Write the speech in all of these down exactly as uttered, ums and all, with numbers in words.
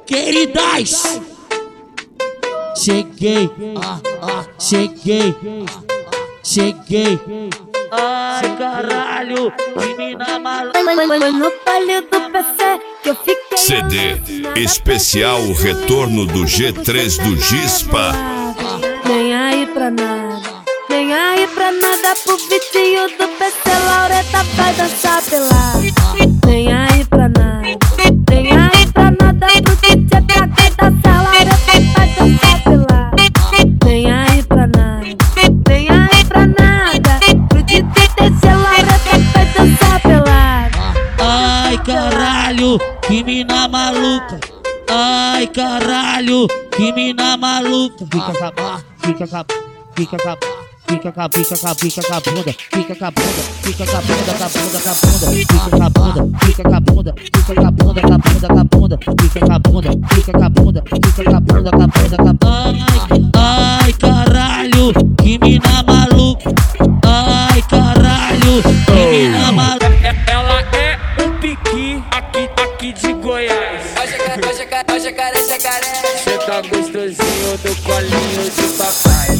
Queridas, cheguei, ah, ah, cheguei, cheguei. Ai caralho, que mina maluca. No palio do P C que eu fiquei. C D especial Retorno do G três do Gispa. Nem aí pra nada, nem aí pra nada pro vitinho do P C. Laureta vai dançar pelado. Nem aí pra nada, nem aí pra nada pro D J pra quem dançar. Laureta vai dançar pelado. Nem aí pra nada, nem aí pra nada pro D J descer. Laureta vai dançar pelado. Ai caralho, que mina maluca. Ai caralho, que mina maluca. Fica com a, fica com a, fica com a, fica com a, fica com a, fica com a bunda, fica com a bunda, fica com a bunda, com a bunda, com a bunda, fica com a bunda, fica com a bunda, fica com a bunda, com a bunda, com a bunda, fica com a bunda, fica com a bunda, fica com a bunda, com a bunda, com a bunda. Ai caralho, que mina maluca. Ai caralho, que mina maluca. Ela é um piqui aqui, aqui de Goiás. Ó jacaré, jacaré. Cê tá gostosinho do colinho do papai.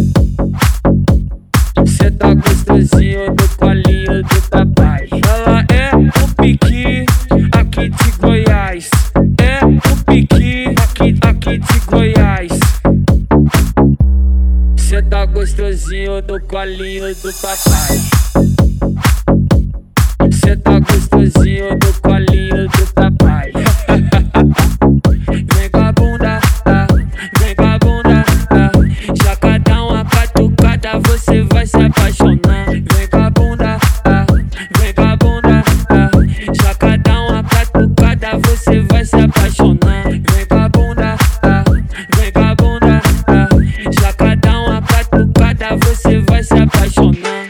Cê tá gostosinho do colinho do papai. Ela é um piqui aqui de Goiás. É um piqui aqui, aqui de Goiás. Cê tá gostosinho do colinho do papai. Cê tá gostosinho do colinho do papai. Vem com a bunda, tá? Vem com a bunda, tá? Já cada uma catucada você vai se apaixonar. Vem com a bunda, tá? Vem com a bunda, tá? Já cada uma catucada você vai se apaixonar. Vem com a bunda, tá? Vem com a bunda, tá? Já cada uma catucada você vai se apaixonar.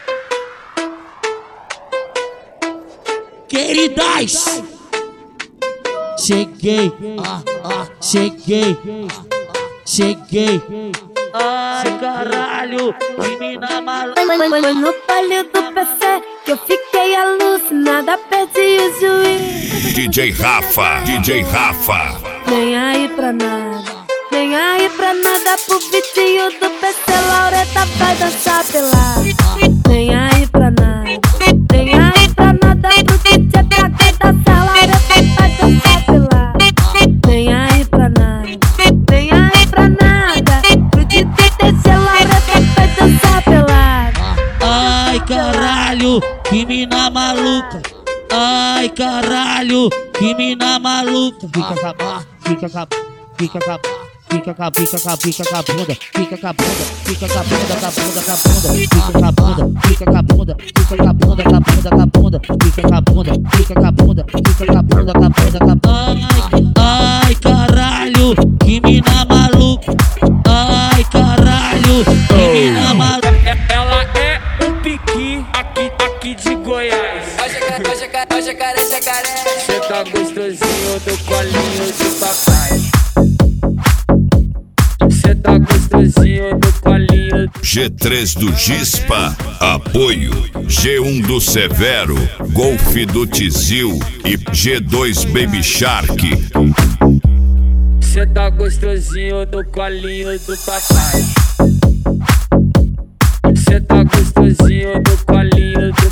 Queridas, cheguei, ah, ah, cheguei, cheguei. Ai caralho, que mina maluca. No palio do P C que eu fiquei alucinada, perdi o juiz. D J Rafa, D J Rafa. Nem aí pra nada, nem aí pra nada pro vitinho do P C. Laureta vai dançar pelado. Nem aí pra nada, nem aí pra nada pro D J pra quem dançar. Laureta vai dançar pelado. Nem aí pra nada, nem aí pra nada pro D J descer. Laureta vai dançar pelado. Ai caralho, que mina maluca. Ai caralho, que mina maluca. Fica com a, fica com a, fica com a, fica com a, fica com a, fica com a bunda, fica com a bunda, fica com a bunda, com a bunda, com a bunda, fica com a bunda, fica com a bunda, fica com a bunda, com a bunda, com a bunda, fica com a bunda, fica com a bunda, fica com a bunda, com a bunda, com a bunda. Ai caralho, que mina maluca. Ai caralho, que mina maluca. Ela é um piqui aqui, aqui de Goiás. Ó jacaré, ó jacaré, ó jacaré, jacaré. Cê tá gostosinho do colinho do papai. Cê tá gostosinho do colinho do... G três do Gispa, apoio G um do Severo, Golf do Tizil e G dois Baby Shark. Cê tá gostosinho do colinho do papai. Cê tá gostosinho do colinho do